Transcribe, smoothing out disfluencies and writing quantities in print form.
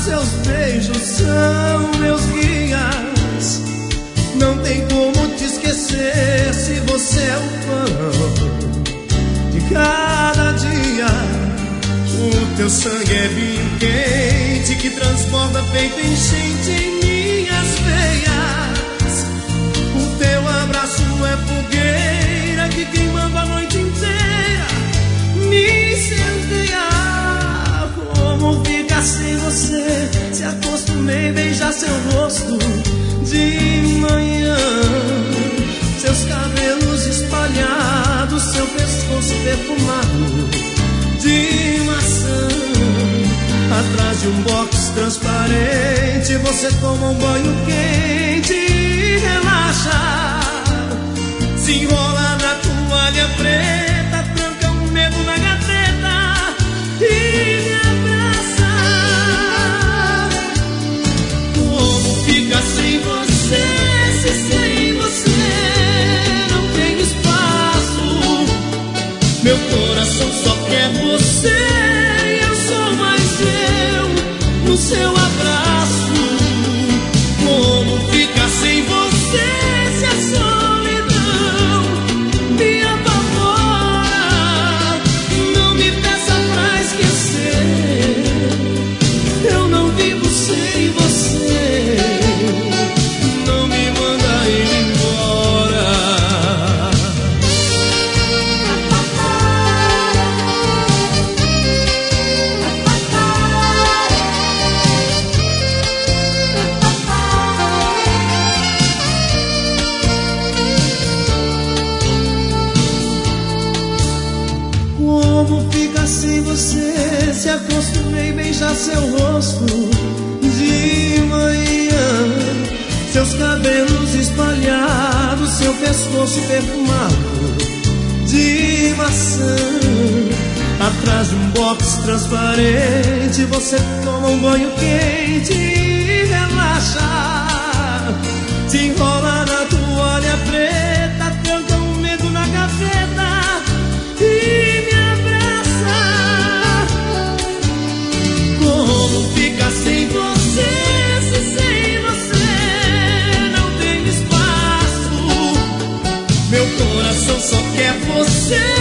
Seus beijos são meus guias. Não tem como te esquecer se você é o pão de cada dia. O teu sangue é vinho quente que transborda feito enchente em minhas veias. O teu abraço é fogueira que queimando a noite inteira me incendeia. Como fica sem você? Se acostumei a beijar seu rosto de manhã, seus cabelos espalhados, seu pescoço perfumado de maçã. Atrás de um box transparente você toma um banho quente e relaxa. Se enrola na toalha preta, tranca o medo na gaveta e me abraça. Como fica sem você, se sem você não tem espaço? Meu coração só quer você e eu sou mais eu no seu abraço. Como fica sem você, se a solidão me apavora? Não me peça pra esquecer, eu não vivo sem você. Não me manda ir embora. Como fica sem você? Se acostumei a beijar seu rosto de manhã, seus cabelos espalhados, seu pescoço perfumado de maçã. Atrás de um box transparente você toma um banho quente e relaxa. Se enrola na toalha preta, tranca o medo na gaveta e me abraça. Como fica sem você, se sem você não tem espaço? Meu coração só quer você